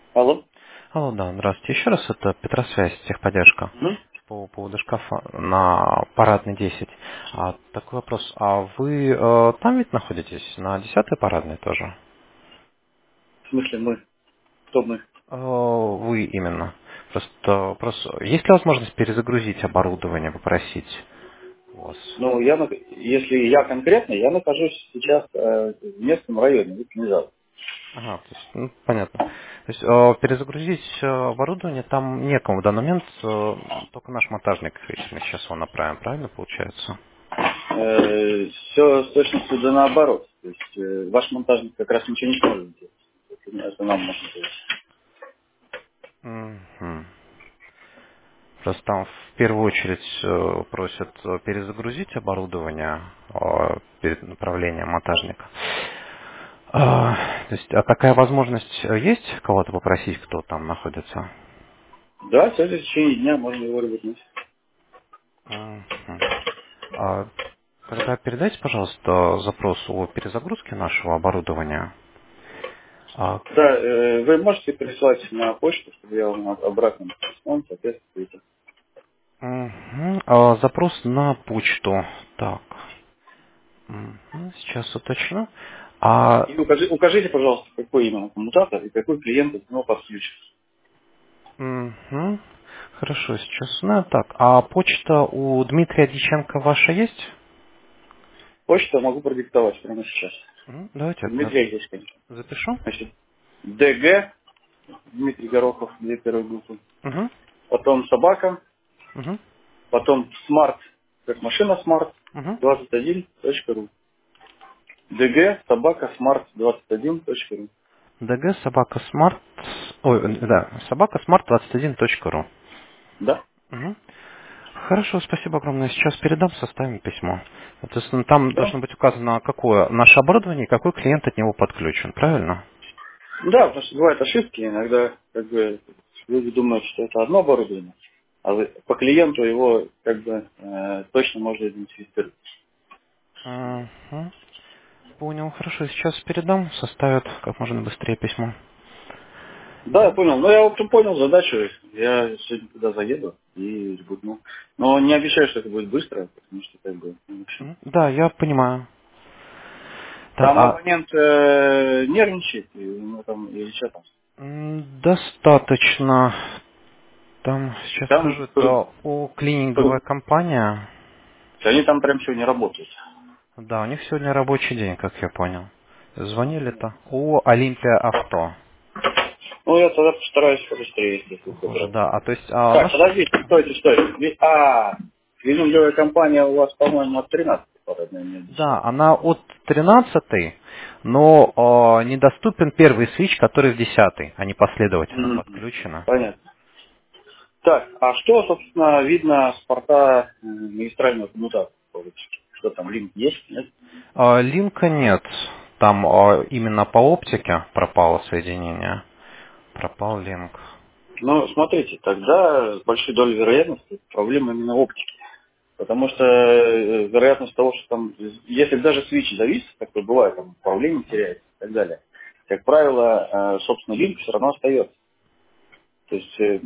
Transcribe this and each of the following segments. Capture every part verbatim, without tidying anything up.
Алло. Алло, да, здравствуйте. Еще раз, это Петросвязь, техподдержка. Мгм. По поводу шкафа на Парадной десять. А, такой вопрос. А вы э, там ведь находитесь? На десятой Парадной тоже? В смысле мы? Кто мы? Э, вы именно. Просто вопрос. Есть ли возможность перезагрузить оборудование, попросить у вас? Ну, я, на- если я конкретно, я нахожусь сейчас э, в местном районе, в Князав. Ага, то есть, ну, понятно. То есть э, перезагрузить э, оборудование там некому в данный момент, э, только наш монтажник, если мы сейчас его направим, правильно получается? все с точностью да наоборот. То есть э, ваш монтажник как раз ничего не сможет сделать. Это, это нам можно сделать. Мгм. Просто там в первую очередь э, просят э, перезагрузить оборудование э, перед направлением монтажника. А, то есть, а такая возможность э, есть кого-то попросить, кто там находится? Да, сегодня в течение дня можно его работать. Мгм. А, тогда передайте, пожалуйста, запрос о перезагрузке нашего оборудования. А, Да, э, вы можете прислать на почту, чтобы я вам обратно написал, соответственно. мгм. А, запрос на почту. Так, мгм. Сейчас уточню. А И укажи- укажите, пожалуйста, какой именно коммутатор и какой клиент от него подключится. Мгм. Хорошо, сейчас знаю. Так, а почта у Дмитрия Дьяченко ваша есть? Почту могу продиктовать прямо сейчас. Мгм. Давайте У я Дмитрия здесь, конечно. запишу. Значит, ДГ, Дмитрий Горохов, две первые буквы. Угу. Потом собака, Угу. потом смарт, как машина смарт, Угу. двадцать один точка ру. ДГ, собака, смарт, двадцать один точка ру. ДГ собака смарт. Ой, э, да, собака смарт двадцать один точка ру. Да? Угу. Хорошо, спасибо огромное. Сейчас передам, составим письмо. Соответственно, там Да. должно быть указано, какое наше оборудование и какой клиент от него подключен, правильно? Да, потому что бывают ошибки, иногда как бы люди думают, что это одно оборудование, а вы- по клиенту его как бы э, точно можно идентифицировать. Угу. Понял, хорошо. Сейчас передам, составят как можно быстрее письмо. Да, я понял. Ну, я, в общем, понял задачу. Я сегодня туда заеду и ребутну. Но не обещаю, что это будет быстро, потому что как бы, ну, в общем. Мгм. Да, я понимаю. Так, Там а абонент э, нервничает, и, ну, там, или что там. м, достаточно. Там, сейчас Там скажу, э, это о э, клининговая компания. они там прям сегодня работают. Да, у них сегодня рабочий день, как я понял. Звонили-то. О Олимпия Авто. Ну, я тогда постараюсь побыстрее, если тут Похоже, добраться. да. А то есть а, Так, наш... подождите, стойте, стойте. Ведь- А, клининговая компания у вас, по-моему, от тринадцати парадной, не от Да, десяти. она от тринадцатой, но а, недоступен первый свич, который в десятой. Они последовательно Мгм. подключены. Понятно. Так, а что, собственно, видно с порта э, магистрального коммутатора? Что там, линк есть, нет? А, линка нет. Там а, именно по оптике пропало соединение. Пропал линк. Ну, смотрите, тогда с большой долей вероятности проблема именно оптики. Потому что э, вероятность того, что там, если даже свич завис, такое бывает, там управление теряется и так далее, как правило, э, собственно, линк все равно остается. То есть э,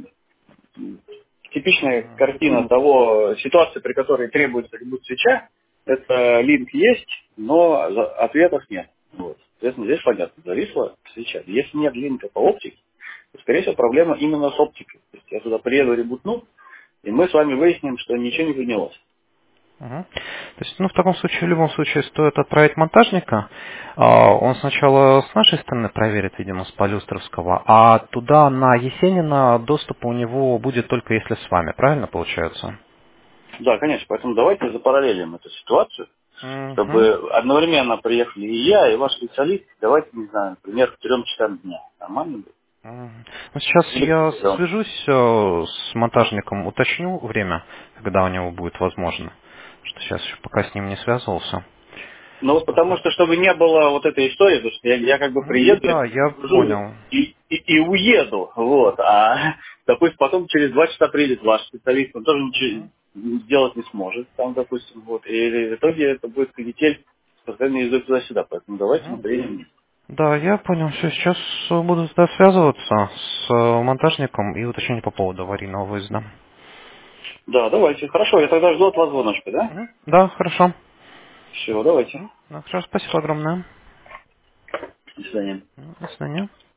типичная картина того, ситуации, при которой требуется ребут свеча, это линк есть, но за- ответов нет. Вот. Соответственно, здесь понятно, зависла свеча. Если нет линка по оптике, то, скорее всего, проблема именно с оптикой. То есть я туда приеду, ребутну, и мы с вами выясним, что ничего не поднялось. Мгм. То есть, ну, в таком случае, в любом случае, стоит отправить монтажника. А, Он сначала с нашей стороны проверит, видимо, с Полюстровского, а туда, на Есенина, доступ у него будет только если с вами, правильно получается? Да, конечно, поэтому давайте запараллелим эту ситуацию, Мгм. чтобы одновременно приехали и я, и ваш специалист, давайте, не знаю, например, к трем часам дня. Нормально будет? Мгм. Ну, сейчас Или к я четырем. свяжусь э, с монтажником, уточню время, когда у него будет возможно. Что сейчас еще пока с ним не связывался. Ну вот потому что, чтобы не было вот этой истории, потому что я, я как бы Мгм. приеду, Да, я загружу понял. и, и, и уеду, вот, а, допустим, потом через два часа приедет ваш специалист, он тоже ничего сделать не сможет, там, допустим, вот, и в итоге это будет канитель с постоянной ездой туда-сюда, поэтому давайте мы Мгм. приедем вместе. Да, я понял. Все, сейчас буду да, связываться с э, монтажником и уточнение по поводу аварийного выезда. Да, давайте. Хорошо, я тогда жду от вас звоночка, да? Мгм. Да, хорошо. Все, давайте. Мгм. Ну, хорошо, спасибо огромное. До свидания. Мгм. До свидания.